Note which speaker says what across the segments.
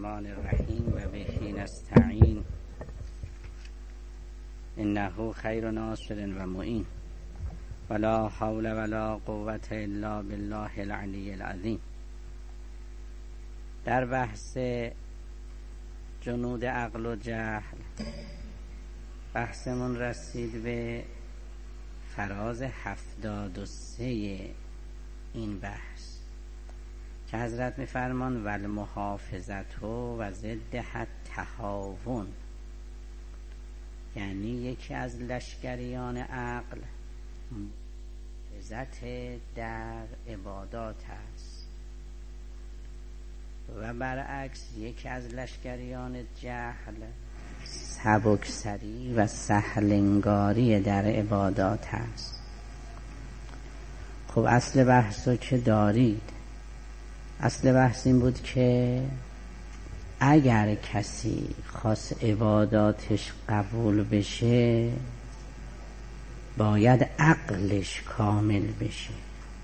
Speaker 1: الرحمن الرحیم و به نستعین انه خیر ناصر و معین ولا حول ولا قوة الا بالله العلی العظیم. در بحث جنود عقل و جهل بحثمون رسید به فراز 73 این بحث که حضرت میفرمان والمحافظت و ضدها التهاون، یعنی یکی از لشکریان عقل محافظت در عبادات است و برعکس یکی از لشکریان جهل سبکسری و سهلنگاری در عبادات است. خب اصل بحث رو که دارید، اصل بحث این بود که اگر کسی خواست عباداتش قبول بشه باید عقلش کامل بشه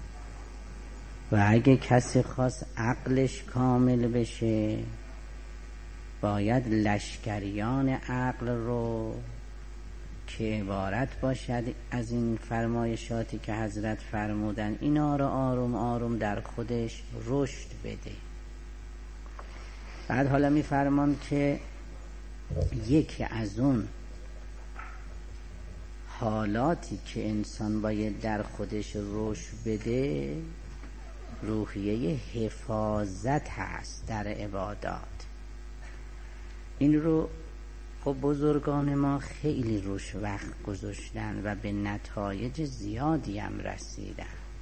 Speaker 1: و اگه کسی خواست عقلش کامل بشه باید لشکریان عقل رو که عبارت باشد از این فرمایشاتی که حضرت فرمودن اینا رو آروم آروم در خودش رشد بده. بعد حالا میفرمان که یکی از اون حالاتی که انسان باید در خودش رشد بده روحیه حفاظت هست در عبادات. این رو خب بزرگان ما خیلی روش وقت گذاشتن و به نتایج زیادی هم رسیدن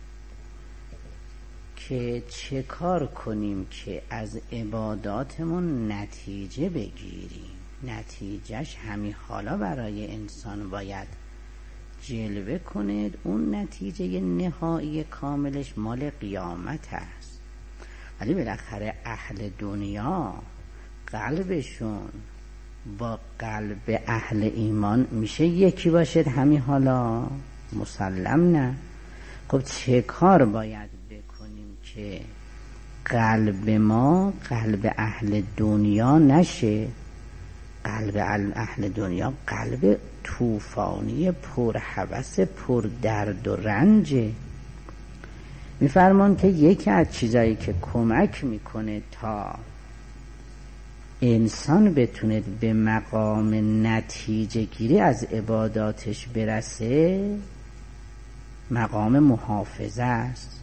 Speaker 1: که چه کار کنیم که از عباداتمون نتیجه بگیریم. نتیجهش همین حالا برای انسان باید جلوه کنه. اون نتیجه نهایی کاملش مال قیامت است. ولی بالاخره اهل دنیا قلبشون با قلب اهل ایمان میشه یکی باشد همین حالا؟ مسلم نه. خب چه کار باید بکنیم که قلب ما قلب اهل دنیا نشه؟ قلب اهل دنیا قلب طوفانی پر هوس پر درد و رنجه. میفرمان که یکی از چیزایی که کمک میکنه تا انسان بتونه به مقام نتیجه گیری از عباداتش برسه مقام محافظه است.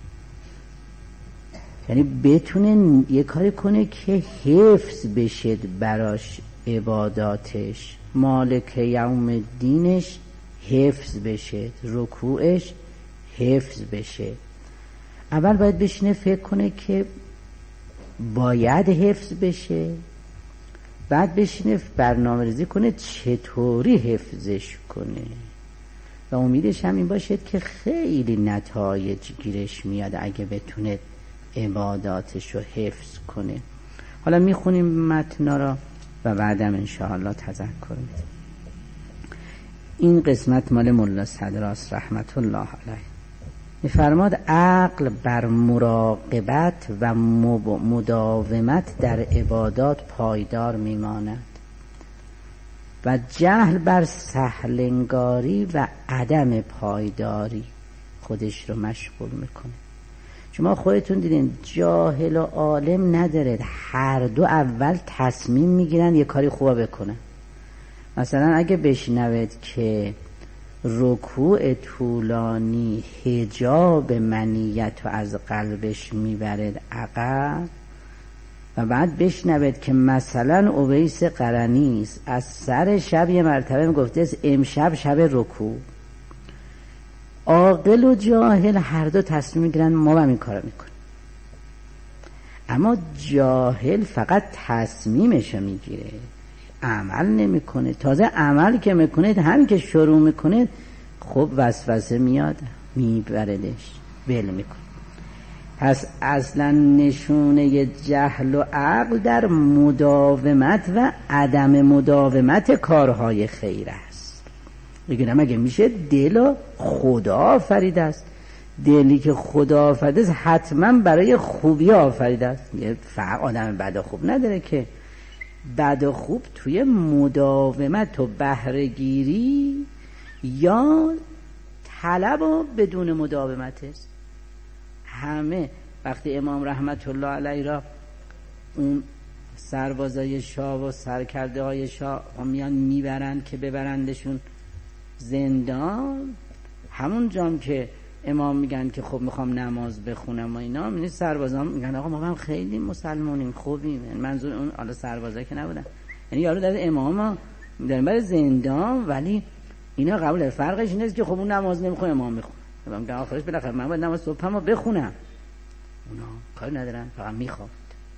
Speaker 1: یعنی بتونه یه کاری کنه که حفظ بشه براش عباداتش، مالک یوم الدینش حفظ بشه، رکوعش حفظ بشه. اول باید بشینه فکر کنه که باید حفظ بشه، بعد بشینه برنامه ریزی کنه چطوری حفظش کنه و امیدش هم این باشد که خیلی نتایج گیرش میاد اگه بتونه عباداتش رو حفظ کنه. حالا میخونیم متنا را و بعدم انشاءالله تذکر میدیم. این قسمت مال مولا صدراست رحمت الله علیه. میفرماد عقل بر مراقبت و مداومت در عبادات پایدار میماند و جهل بر سهلنگاری و عدم پایداری خودش رو مشغول میکنه. شما خودتون دیدین جاهل و عالم نداره، هر دو اول تصمیم میگیرن یه کاری خوبه بکنن. مثلا اگه بشنوید که رکوع طولانی حجاب منیت رو از قلبش میبرد عقب و بعد بشنوید که مثلا اویس قرنیس از سر شب یه مرتبه میگفته امشب شب رکوع، عاقل و جاهل هر دو تصمیم میگیرن ما هم این کارو میکنیم. اما جاهل فقط تصمیمشو میگیره، عمل نمیکنه. تازه عمل که میکنه همین که شروع میکنه خب وسوسه میاد میبردش بل میکنه. پس اصلا نشونه جهل و عقل در مداومت و عدم مداومت کارهای خیر است. بگیرم اگه میشه دل و خدا آفریده است، دلی که خدا آفریده است حتما برای خوبی آفریده است. یه فرق آدم بد و خوب نداره که. بد و خوب توی مداومت و بهره‌گیری یا طلب و بدون مداومت است. همه وقتی امام رحمت الله علیه را اون سربازای شاه و سرکرده های شاه میان میبرند که ببرندشون زندان، همون جام که امام میگن که خب میخوام نماز بخونم و اینا، میگن سربازان میگن آقا ما هم خیلی مسلمانیم خوبیم. منظور اون حالا سربازایی که نبودن، یعنی یارو در امام داریم برای زندان، ولی اینا قبول. فرقش اینه که خب اون نماز نمیخونه امام میخونه. امام میگه آخرش بالاخره من باید نماز صبحمو بخونم. اونا کاری ندارن، فقط میخواد.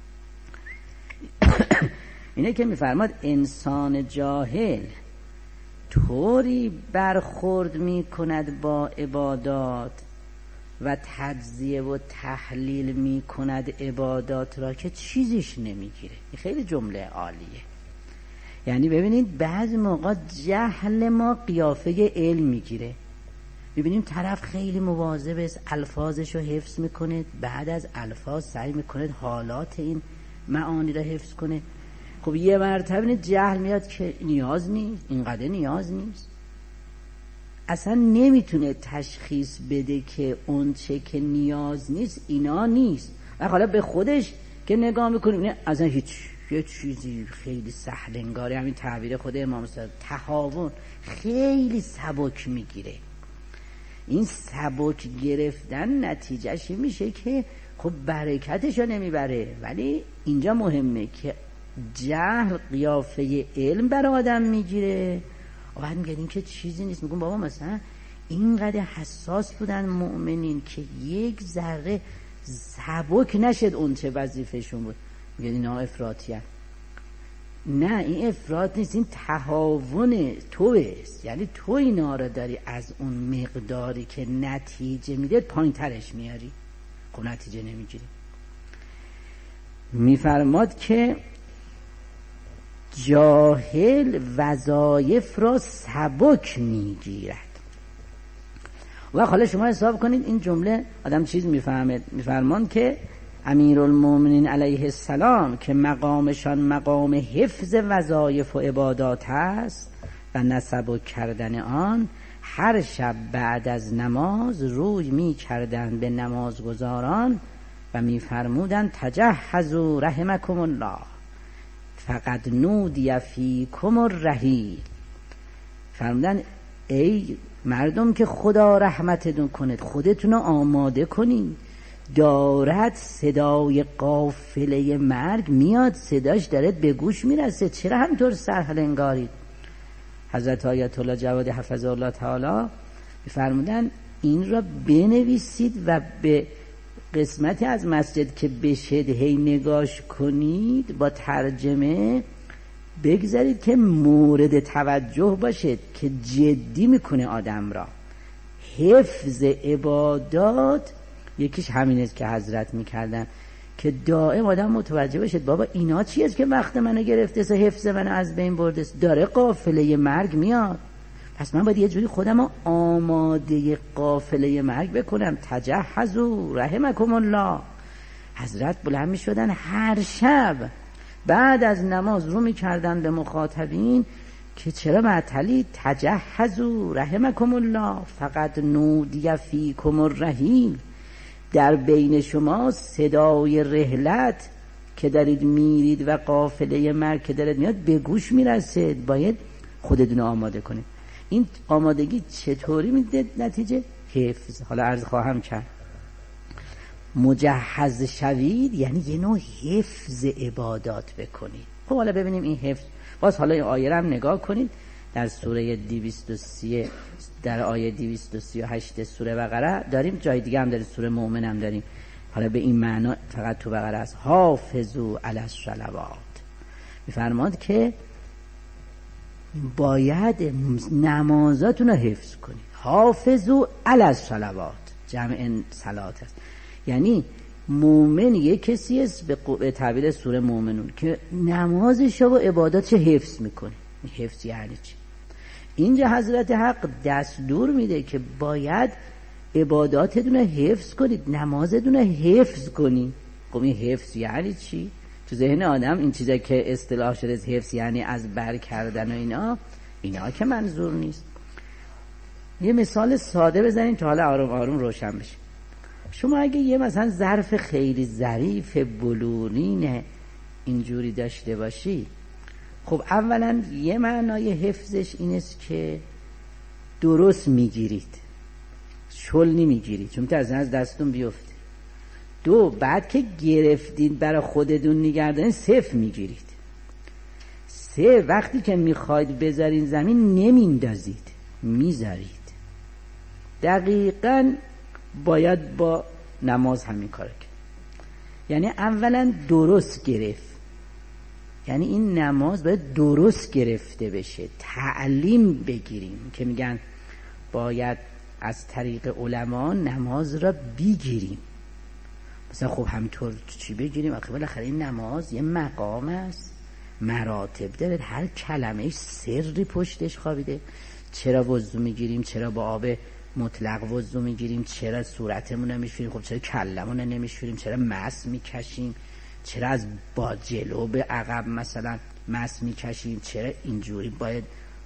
Speaker 1: اینه که میفرماد انسان جاهل طوری برخورد میکند با عبادات و تجزیه و تحلیل میکند عبادات را که چیزیش نمیگیره. این خیلی جمله عالیه. یعنی ببینید بعضی موقع جهل ما قیافه علم میگیره. ببینیم طرف خیلی مواظب است، الفاظش رو حفظ میکنه، بعد از الفاظ سعی میکنه حالات این معانی را حفظ کنه. خب یه مرتبه جهل میاد که نیاز نیست، اینقدر نیاز نیست، اصلا نمیتونه تشخیص بده که اون چه که نیاز نیست اینا نیست. و حالا به خودش که نگاه میکنیم نه اصلا هیچ، یه چیزی خیلی سهل انگاره. همین تعبیر خود امام صادق، تهاون خیلی سبک میگیره. این سبک گرفتن نتیجهش میشه که خب برکتشو نمیبره. ولی اینجا مهمه که جهل قیافه علم بر آدم میگیره و بعد میگه این که چیزی نیست. میگم بابا مثلا اینقدر حساس بودن مؤمنین که یک ذره سبک نشد اون چه وظیفهشون بود. میگه اینا افراطیه. نه این افراط نیست، این تهاون توست. یعنی تو اینا رو داری از اون مقداری که نتیجه میده پایین ترش میاری، خب نتیجه نمیگیری. میفرماد که جاهل وظایف را سبک میگیرد. و حالا شما حساب کنید این جمله آدم چیز میفهمه. میفرمان که امیرالمومنین علیه السلام که مقامشان مقام حفظ وظایف و عبادات است و نه سبک کردن آن، هر شب بعد از نماز روی می کردن به نمازگزاران و می فرمودن تجهزوا رحمکم الله فقد نودی فیکم الرحیل. فرمودن ای مردم که خدا رحمتتون کنید، خودتون رو آماده کنید، دارد صدای قافله مرگ میاد، صداش داره به گوش میرسه، چرا همینطور سرحل انگارید؟ حضرت آیت الله جوادی حفظه الله تعالی فرمودن این را بنویسید و به قسمتی از مسجد که بشد هی نگاش کنید، با ترجمه بگذارید که مورد توجه باشد که جدی میکنه آدم را. حفظ عبادات یکیش همین است که حضرت میکردن که دائم آدم متوجه باشد بابا اینا چی است که وقت منو گرفته است، حفظ منو از بین برده است، داره قافله مرگ میاد، پس من باید یه جوری خودم آماده قافله مرگ بکنم. تجهزوا رحمکم الله. حضرت بلند می شدن هر شب بعد از نماز رو می کردن به مخاطبین که چرا معطلی؟ تجهزوا رحمکم الله فقد نودی فیکم الرحیل. در بین شما صدای رحلت که دارید میرید و قافله مرگ که دارید میاد به گوش میرسه، باید خودتون آماده کنید. این آمادگی چطوری میده نتیجه؟ حفظ. حالا عرض خواهم کرد مجهز شوید یعنی یه نوع حفظ عبادات بکنید. خب حالا ببینیم این حفظ. باز حالا این آیه هم نگاه کنید در سوره 230 در آیه 238 سوره بقره داریم، جای دیگه هم داریم، سوره مؤمن هم داریم. حالا به این معنا فقط تو بقره است. حافظوا علی الصلوات. میفرماد که باید نمازاتون رو حفظ کنید. حافظوا علی الصلوات جمع صلات است. یعنی مومن یک کسی است به تعبیر سوره مومنون که نمازش و عباداتش حفظ میکنه. حفظ یعنی چی؟ اینجا حضرت حق دستور میده که باید عباداتتون رو حفظ کنید، نمازتون رو حفظ کنید. خب این حفظ یعنی چی؟ تو ذهن آدم این چیزا که اصطلاح شده از حفظ یعنی از بر کردن و اینا که منظور نیست. یه مثال ساده بزنیم تا حالا آروم آروم روشن بشه. شما اگه یه مثلا ظرف خیلی ظریف بلورین اینجوری داشته باشی، خب اولا یه معنای حفظش این است که درست میگیرید، شل نمیگیرید چون از دستتون بیفته. دو، بعد که گرفتید برای خودتون نگردن صفر میگیرید. سه، وقتی که میخواید بذارین زمین نمیندازید، میذارید. دقیقاً باید با نماز همین کار کرد. یعنی اولا درست گرفت، یعنی این نماز باید درست گرفته بشه، تعلیم بگیریم که میگن باید از طریق علما نماز را بگیریم. مثلا خب همینطور چی بگیریم؟ آخه بالاخره این نماز یه مقام است، مراتب داره، هر کلمه‌اش سری پشتش خوابیده. چرا وضو میگیریم؟ چرا با آب مطلق وضو میگیریم؟ چرا صورتمون نمیشوریم؟ خب چرا کلمون نمیشوریم؟ چرا مس میکشیم؟ چرا از با جلو به عقب مثلا مس میکشیم؟ چرا اینجوری باید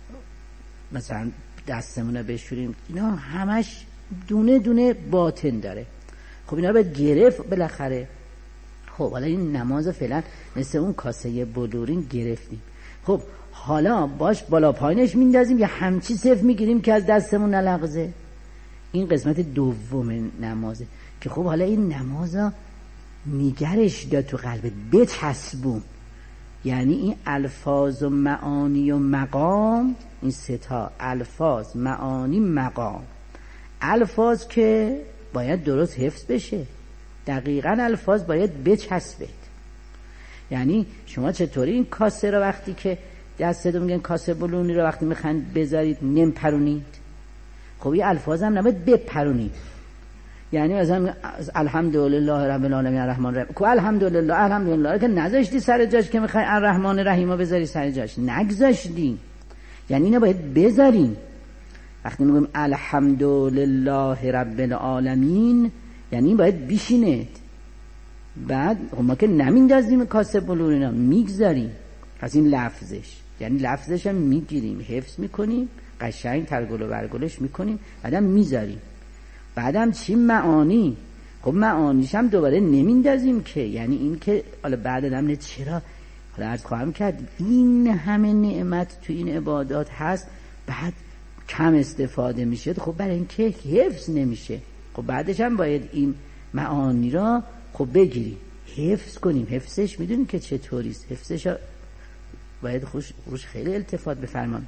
Speaker 1: مثلا دستمون رو بشوریم؟ اینا همش دونه دونه باطن داره. خب اینا باید گرفت بالاخره. خب حالا این نماز فعلا مثل اون کاسه بلورین گرفتیم. خب حالا باش بالا پایینش میندازیم یا همچی صفر میگیریم که از دستمون نلغزه؟ این قسمت دوم نمازه که خب حالا این نمازا نگرش داد تو قلبت، بچسبون. یعنی این الفاظ و معانی و مقام، این سه تا الفاظ، معانی، مقام. الفاظ که باید درست حفظ بشه، دقیقاً الفاظ باید بچسبید. یعنی شما چطوری این کاسه رو وقتی که دستتون میگن کاسه بلورینی رو وقتی میخواین بذارید نمیپرونید؟ خب این الفاظ هم نباید بپرونید. یعنی مثلا الحمدلله رب العالمین الرحمن الرحیم، کو الحمدلله که نذاشتی سر جاش که میخوای الرحمن الرحیم رو بذاری سر جاش، نگذاشتی. یعنی اینو باید بذارین. وقتی میگم الحمدلله رب العالمین یعنی باید بشینید. بعد ما که نمیندازیم کاسه بلورینا، میگذاریم. پس این لفظش، یعنی لفظش هم میگیریم، حفظ میکنیم، قشنگ ترگل و برگلش میکنیم، بعدم میذاریم. بعدم چی؟ معانی. خب معانیش هم دوباره نمیندازیم که، یعنی این که حالا بعد هم چرا حالا عرض خواهم کرد این همه نعمت تو این عبادات هست بعد کم استفاده میشه. خب برای این که حفظ نمیشه، خب بعدش هم باید این معانی را خب بگیریم، حفظ کنیم. حفظش میدونیم که چطوریست؟ حفظش باید خوش خیلی التفات بفرمان.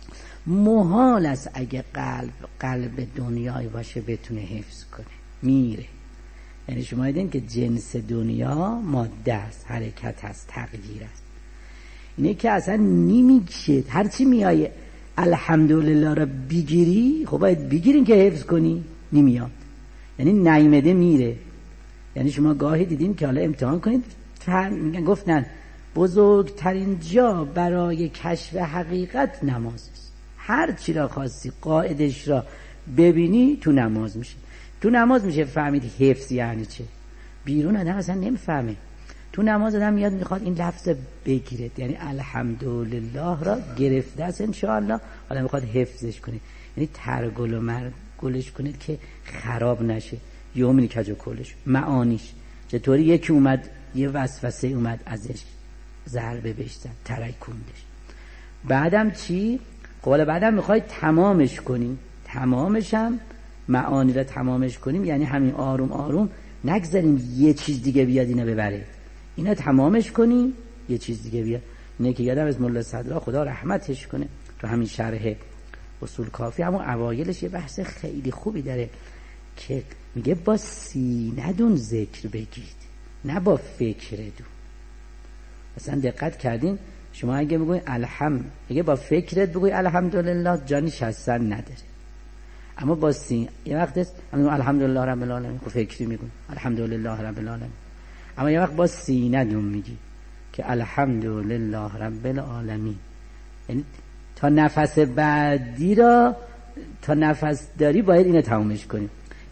Speaker 1: محال است اگه قلب دنیای باشه بتونه حفظ کنه، میره. یعنی شما دیدین که جنس دنیا ماده است، حرکت است، تغییر است. اینه که اصلا نمیشه هرچی میایه الحمدلله را بگیری، خب باید بگیرین که حفظ کنی، نمیاد. یعنی نیمده میره. یعنی شما گاهی دیدین که حالا امتحان کنید، میگن گفتن بزرگترین جا برای کشف حقیقت نماز است. هر چی را خواستی قاعدش را ببینی تو نماز میشه. تو نماز میشه فهمید حفظ یعنی چه. بیرون آدم اصلا نمیفهمه. تو نماز آدم میاد میخواد این لفظ بگیره، یعنی الحمدلله را گرفته است انشاءالله، حالا میخواد حفظش کنه، یعنی ترگل و مرگلش کنید که خراب نشه. یومینی کج و کلش معانیش چطوری؟ یکی اومد یه وسوسه اومد ازش ضربه بهش زد، ترکوندش. بعدم چی؟ خب بعدم میخوای تمامش کنیم، تمامش هم معانی را تمامش کنیم، یعنی همین آروم آروم نگذاریم یه چیز دیگه بیاد اینو ببره، اینا تمامش کنیم یه چیز دیگه بیاد. اینه که یادم از مولا صدرا خدا رحمتش کنه تو همین شرح اصول کافی همون اوایلش یه بحث خیلی خوبی داره که میگه با سینه‌دون ذکر بگید نه با فکرتون. مثلا دقت کردین شما اگه بگوین میگه با فکرت بگوی الحمدلله جانی شستن نداره، اما با یه وقت است الحمدلله رب العالمین خب فکری میگون الحمدلله رب العالمین، اما یه وقت با سینه‌دون میگی که الحمدلله رب العالمین. یعنی تا نفس بعدی را تا نفس داری باید اینو تمامش کنیم.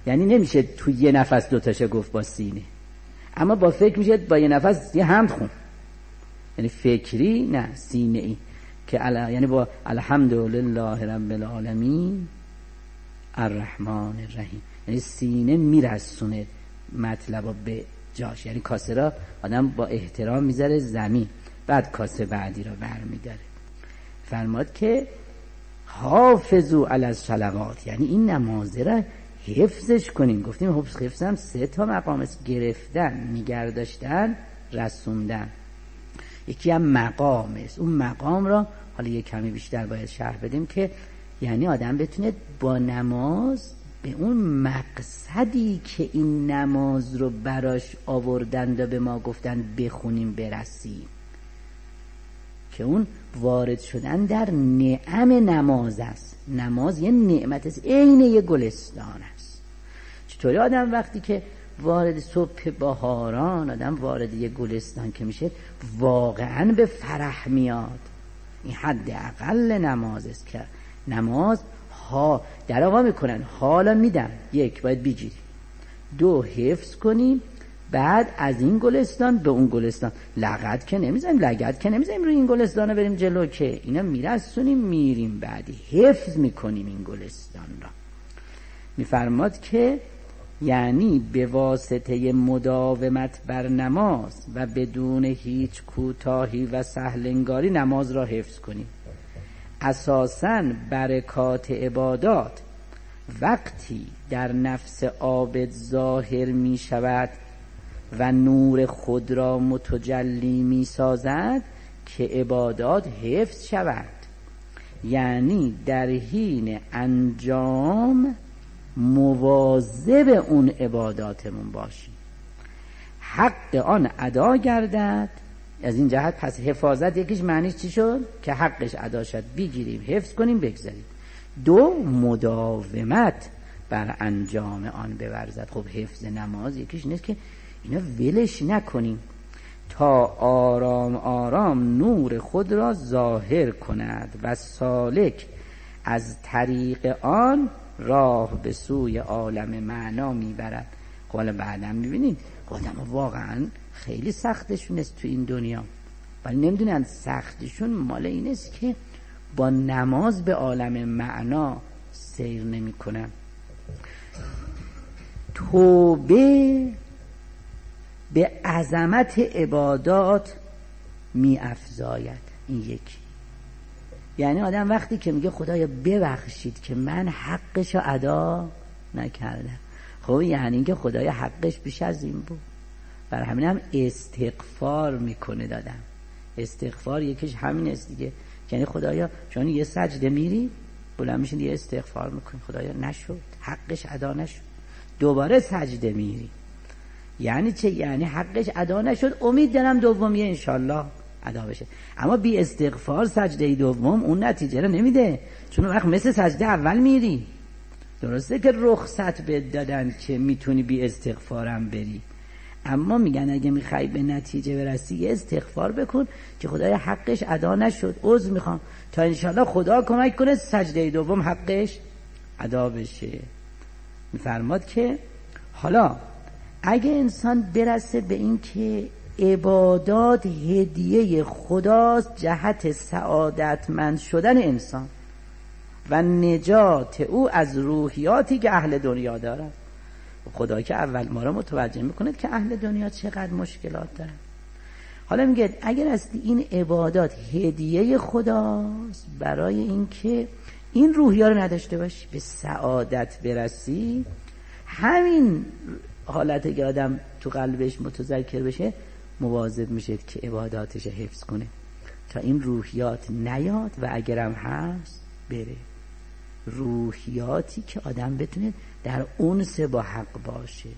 Speaker 1: یعنی نمیشه تو یه نفس دوتاشو گفت با سینه، اما با فکر میشه با یه نفس یه حمد خون، یعنی فکری نه سینه ای که یعنی با الحمدلله رب العالمین الرحمن الرحیم، یعنی سینه میرسونه مطلب به جاش، یعنی کاسه را آدم با احترام میذاره زمین، بعد کاسه بعدی را برمیداره. فرماد که حافظو علی الصلوات، یعنی این نمازه را حفظش کنیم. گفتیم حفظ هم 3 مقام است: گرفتن، نگرداشتن، رسوندن. یکی هم مقام است، اون مقام را حالا یک کمی بیشتر باید شرح بدیم که یعنی آدم بتونه با نماز به اون مقصدی که این نماز رو براش آوردند و به ما گفتن بخونیم برسیم، که اون وارد شدن در نعم نماز است. نماز یه نعمت است، عین یه گلستان است. چطوری آدم وقتی که وارد صبح بهاران آدم وارد یه گلستان که میشه واقعا به فرح میاد. این حد اقل نماز است که نماز در آقا میکنن، حالا میدم 1 باید بگیری، 2 حفظ کنیم، بعد از این گلستان به اون گلستان لگد که نمیزنیم روی این گلستان بریم جلو، که اینا میرسونیم میریم بعدی حفظ میکنیم این گلستان را. میفرماد که یعنی به واسطه مداومت بر نماز و بدون هیچ کوتاهی و سهلنگاری نماز را حفظ کنیم. اساساً برکات عبادات وقتی در نفس عابد ظاهر می شود و نور خود را متجلی می سازد که عبادات حفظ شود، یعنی در حین انجام مواظب اون عباداتمون باشیم، حق آن ادا گردد. از این جهت پس حفاظت یکیش معنیش چی شد؟ که حقش ادا شد بگیریم، حفظ کنیم، بگذاریم. 2 مداومت بر انجام آن بورزد. خب حفظ نماز یکیش نیست که اینا ولش نکنیم تا آرام آرام نور خود را ظاهر کند و سالک از طریق آن راه به سوی عالم معنا میبرد. حالا بعدم میبینید آدم واقعا خیلی سختشون است تو این دنیا، ولی نمیدونن سختشون مال این است که با نماز به عالم معنا سیر نمی کنن. توبه به عظمت عبادات می افزاید. این یکی، یعنی آدم وقتی که میگه خدایا ببخشید که من حقشو ادا نکردم، خب یعنی اینکه خدایا حقش بیش از این بود. برای همین هم استغفار میکنه دادم. استغفار یکیش همین است دیگه، یعنی خدایا چون یه سجده میری بلند میشین یه استغفار میکنی، خدایا نشد، حقش ادا نشد، دوباره سجده میری. یعنی چه؟ یعنی حقش ادا نشد، امید دارم دومیه انشالله ادا بشه. اما بی استغفار سجده دوم اون نتیجه رو نمیده، چون وقت مثل سجده اول میری. درسته که رخصت بهت دادن که میتونی بی استغفارم بری، اما میگن اگه میخوای به نتیجه برسی یه استغفار بکن که خدای حقش ادا نشد، عذر میخوام، تا انشالله خدا کمک کنه سجده دوم حقش ادا بشه. میفرماد که حالا اگه انسان برسه به این که عبادات هدیه خداست جهت سعادتمند شدن انسان و نجات او از روحیاتی که اهل دنیا دارد، خدا که اول ما را متوجه میکنه که اهل دنیا چقدر مشکلات دارن. حالا میگه اگر از این عبادات هدیه خداست برای این که این روحیا رو نداشته باشی به سعادت برسی، همین حالت که آدم تو قلبش متذکر بشه مواظب میشه که عباداتش حفظ کنه تا این روحیات نیاد و اگرم هست بره. روحیاتی که آدم بتونه در انس با حق باشه.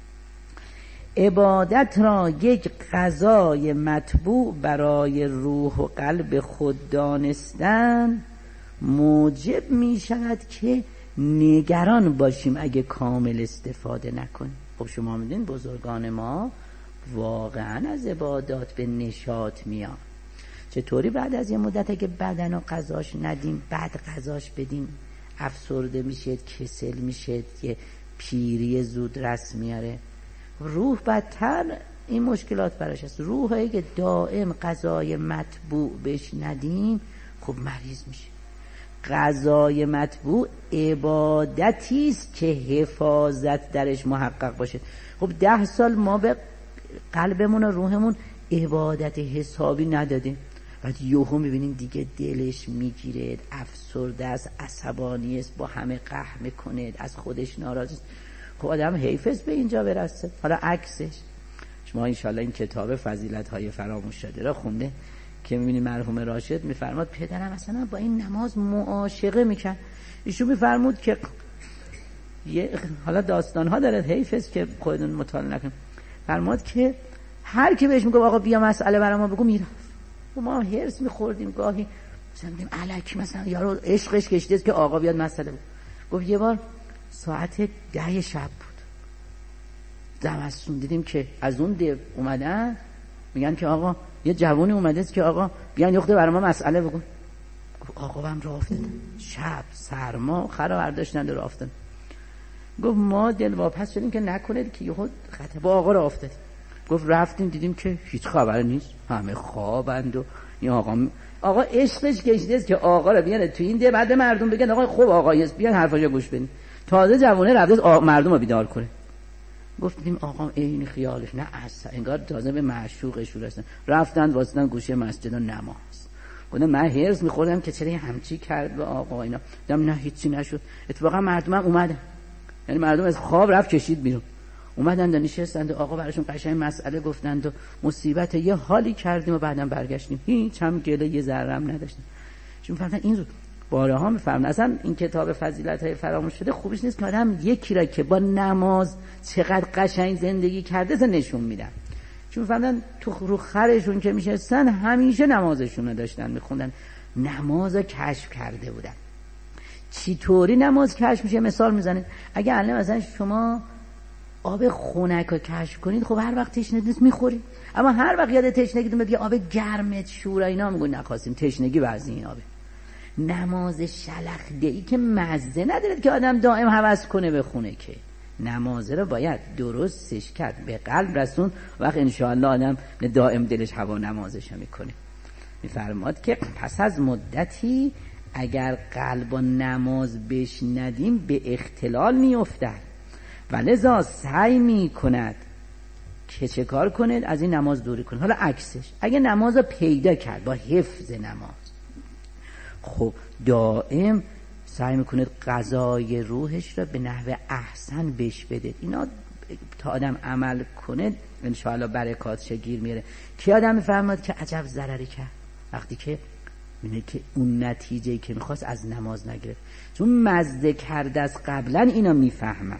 Speaker 1: عبادت را یک غذای مطبوع برای روح و قلب خود دانستن موجب می شود که نگران باشیم اگه کامل استفاده نکنیم. خب شما میدونید بزرگان ما واقعا از عبادات به نشاط میان. چطوری بعد از یه مدت اگه بدن و غذاش ندیم بعد غذاش بدیم افسرده میشه، کسل میشه، یه پیری زود رس میاره. روح بدتر این مشکلات براش هست. روح اگه دائم غذای مطبوع بهش ندیم خب مریض میشه. غذای مطبوع عبادتی است که حفاظت درش محقق باشه. خب 10 سال ما به قلبمون و روحمون عبادت حسابی ندادیم، بعد یهو میبینیم دیگه دلش میگیره، افسرده است، عصبانی است، با همه قهر میکنه، از خودش ناراضی است. خب آدم حیفست به اینجا برسه. حالا عکسش شما انشالله این کتاب فضیلت های فراموش شده را خونده که میبینی مرحوم راشد میفرماد پدرم اصلا با این نماز معاشقه میکن. ایشون میفرمود که حالا داستان ها داره، حیفست که خودتون مطالعه نکنید. فرمود که هر کی بهش میگه آقا بیا مسئله برام ما بگو میرفت. ما هرس میخوردیم گاهی مثلا میگیم الکی مثلا یارو عشقش کشیده که آقا بیاد مسئله بگو. گفت یه بار ساعت 10 شب بود، زمستون، دیدیم که از اون دیو اومدن میگن که آقا یه جوانی اومده است که آقا بیان یخته برای ما مسئله بگو. گفت آقا هم راه افتاد، شب سرما خرا برداشتن راه افتاد. گفت ما دل واپس شدیم که نکنه که یهو خطر با آقا راه افتادیم. گفت رفتیم دیدیم که هیچ خبر نیست، همه خوابند و این آقا عشقش کشیده است که آقا رو بیاره تو این ده، بعد مردم بگن آقا خوب آقایست بیان حرفاشو گوش بدین. تازه جوونه رفته مردم رو بیدار کنه. گفتیم آقا این خیالش نه اصلا، انگار تازه به معشوقش رسیدن. رفتن واسطن گوشه مسجد و نماز. گفتم من هرس میخوردم که چرا همچی کرد به آقا اینا. دیدم نه هیچی نشد. اتفاقا مردم هم اومدن، یعنی مردم از خواب رفت کشید بیرون، اومدن و نشستند و آقا براشون قشنگ مسئله گفتند و مصیبت یه حالی کردیم و بعدم برگشتیم، هیچ هم گله یه ذره هم نداشتیم. چون فهمیدن این رو بارها میفهمن. اصلا این کتاب فضیلت های فراموش شده خوبش نیست که آدم یکی را که با نماز چقدر قشنگ زندگی کرده نشون میدن. چون فهمیدن تو رو خرشون که میشستن همیشه نمازشون رو داشتن میخوندن، نماز رو کشف کرده بودن. چطوری نماز کشف میشه؟ مثال میزنید. اگه الان مثلا شما آب خنک رو کشف کنید، خب هر وقت تشنگی میخورید، اما هر وقت یاد تشنگیتون بیاد آب گرم شور اینا میگن نخواستیم، تشنگی وزن این آبه. نماز شلخده‌ای که مزه نداره که آدم دائم هوس کنه بخونه، که نماز رو باید درستش کرد، به قلب رسون، وقت انشاءالله آدم دائم دلش هوا نمازش میکنه. میفرماد که پس از مدتی اگر قلب و نماز بش ندیم به اختلال میافتد و لذا سعی میکند که چه کار کنید؟ از این نماز دوری کنید. حالا عکسش، اگه نماز رو پیدا کرد با حفظ نماز، خب دائم سعی میکنید غذای روحش رو به نحو احسن بهش بدید. اینا تا آدم عمل کنه انشاءالله برکاتش گیر میاره. که آدم میفهمد که عجب ضرری کرد وقتی که می‌بینه که اون نتیجه‌ای که میخواست از نماز نگرفت، چون مزده کرده از قبلا. اینا میفهمن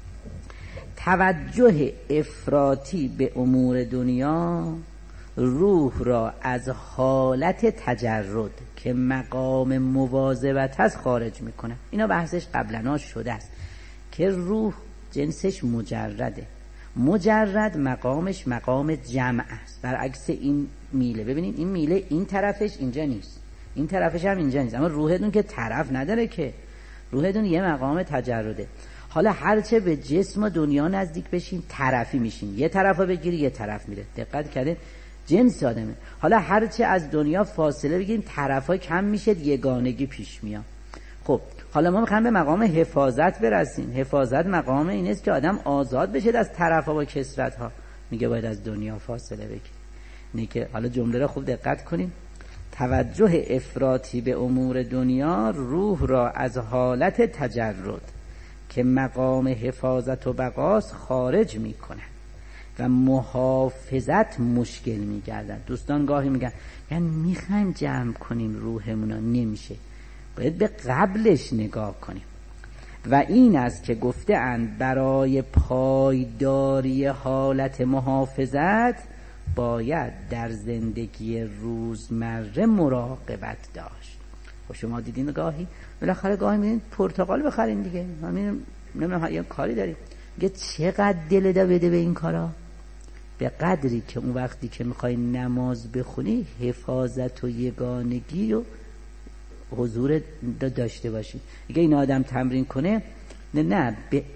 Speaker 1: توجه افراطی به امور دنیا روح را از حالت تجرد که مقام مواظبت است خارج میکنه. اینا بحثش قبلا شده است که روح جنسش مجرده، مجرد مقامش مقام جمع است، برعکس این میله. ببینید این میله این طرفش اینجا نیست، این طرفش هم اینجا نیست، اما روحتون که طرف نداره، که روحتون یه مقام تجرده. حالا هرچه به جسم و دنیا نزدیک بشین طرفی میشین، یه طرف رو بگیری یه طرف میره. دقت کرده؟ جنس آدمه. حالا هرچه از دنیا فاصله بگیریم طرفای کم میشه، یگانگی پیش میاد. خب حالا ما میخوایم به مقام حفاظت برسیم. حفاظت مقام این است که آدم آزاد بشه از طرفا و کثرت‌ها. میگه باید از دنیا فاصله بگیری. نه که حالا جمله را خوب دقت کنیم. توجه افراطی به امور دنیا روح را از حالت تجرد که مقام حفاظت و بقاس خارج میکنه و محافظت مشکل میگردن. دوستان گاهی میگن یعنی میخوایم جمع کنیم روحمونو، نمیشه، باید به قبلش نگاه کنیم. و این است که گفته اند برای پایداری حالت محافظت باید در زندگی روزمره مراقبت داشت. خب شما دیدین گاهی بالاخره گاهی میدین پرتقال بخرین دیگه، همین نمیدونم یه کاری داریم، میگه چقدر دل دا بده به این کارا، به قدری که اون وقتی که میخوای نماز بخونی حفاظت و یگانگی و حضور داشته باشی. میگه این آدم تمرین کنه، نه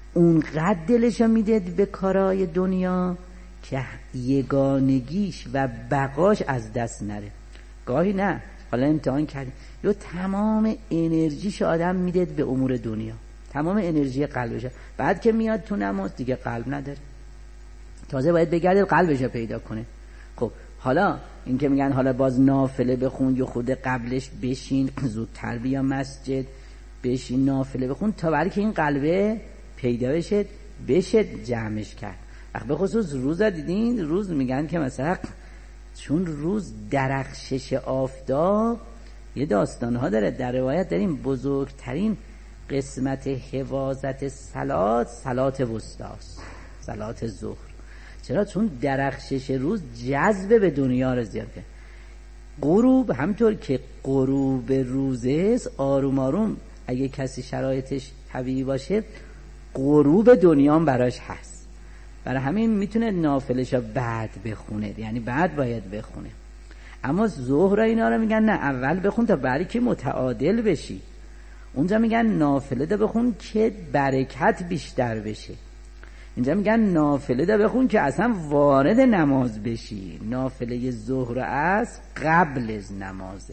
Speaker 1: اونقدر دلشو میده به کارای دنیا که یگانگیش و بقاش از دست نره. گاهی نه، حالا امتحان کردیم، یا تمام انرژیش آدم میده به امور دنیا، تمام انرژی قلبش، بعد که میاد تو نماز دیگه قلب نداره، تازه باید بگرده قلبش پیدا کنه. خب حالا این که میگن حالا باز نافله بخون یا خود قبلش بشین، زودتر بیا مسجد بشین نافله بخون تا برای که این قلبه پیدا بشه جمعش کرد. به خصوص روز دیدین، روز میگن که مثلا چون روز درخشش آفتاب یه داستانها داره، در روایت داریم بزرگترین قسمت حفاظت صلات وسطاست، صلات ظهر. چرا؟ چون درخشش روز جذب به دنیا رو زیاد کنه. غروب همطور که غروب روزه آروم آروم اگه کسی شرایطش طبیعی باشه غروب دنیا هم براش هست، برای همین میتونه نافلشو بعد بخونه، یعنی بعد باید بخونه. اما ظهر اینا رو میگن نه اول بخون تا برای که متعادل بشی. اونجا میگن نافله ده بخون که برکت بیشتر بشه. اینجا میگن نافله ده بخون که اصلا وارد نماز بشی. نافله ظهر و عصر قبل از نمازه.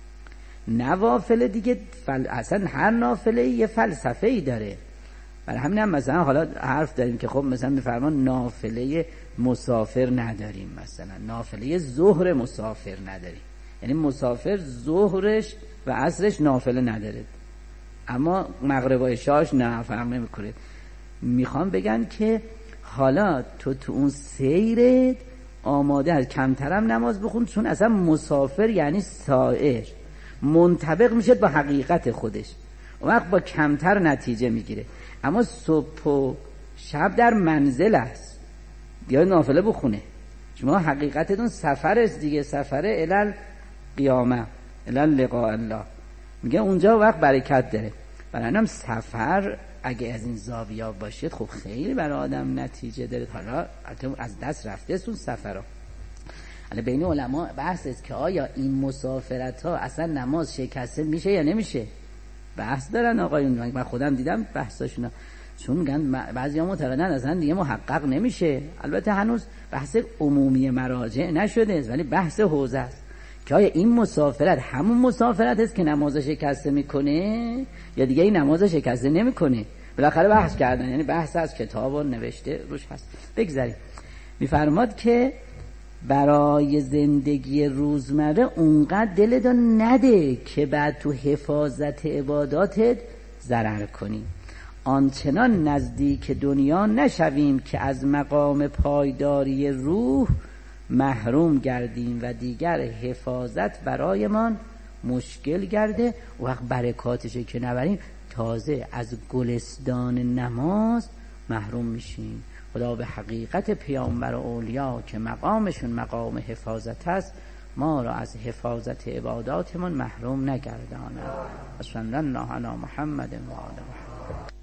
Speaker 1: نوافله دیگه اصلا هر نافله یه فلسفه ای داره. برای همین هم مثلا حالا حرف داریم که خب مثلا میفرمان نافله مسافر نداریم، مثلا نافله ظهر مسافر نداریم، یعنی مسافر ظهرش و عصرش نافله نداره، اما مغرب و عشاش نه فرق نمیکنه. میخوام بگن که حالا تو اون سیرت آماده از کمترم نماز بخون، چون اصلا مسافر یعنی سائر منطبق میشه با حقیقت خودش، اون وقت با کمتر نتیجه میگیره. اما صبح و شب در منزل است، بیا نافله بخونه. شما حقیقتتون سفر است دیگه، سفر الال قیامه الال لقاء الله، میگه اونجا وقت برکت داره. برای هم سفر اگه از این زاویه باشید خب خیلی برای آدم نتیجه داره. حالا از دست رفته است اون سفرها. حالا بین علما بحث است که آیا این مسافرت ها اصلا نماز شکسته میشه یا نمیشه، بحث دارن آقایون. من خودم دیدم بحثاشون، چون میگن بعضیا معتقدن اصلا دیگه محقق نمیشه. البته هنوز بحث عمومی مراجع نشده، ولی بحث حوزه است که آیا این مسافرت همون مسافرت است که نماز شکسته میکنه یا دیگه این نماز شکسته نمیکنه. بالاخره بحث کردن، یعنی بحث از کتاب و نوشته روش هست. بگذاریم. میفرماد که برای زندگی روزمره اونقدر دلت نده که بعد تو حفاظت عباداتت ضرر کنی. آنچنان نزدیک دنیا نشویم که از مقام پایداری روح محروم گردیم و دیگر حفاظت برایمان مشکل گرده. وقت برکاتشه که نبریم تازه از گلستان نماز محروم میشیم. خدا به حقیقت پیامبر و اولیا که مقامشون مقام حفاظت است ما را از حفاظت عباداتمون محروم نگرداند. صلی الله علی محمد و آله.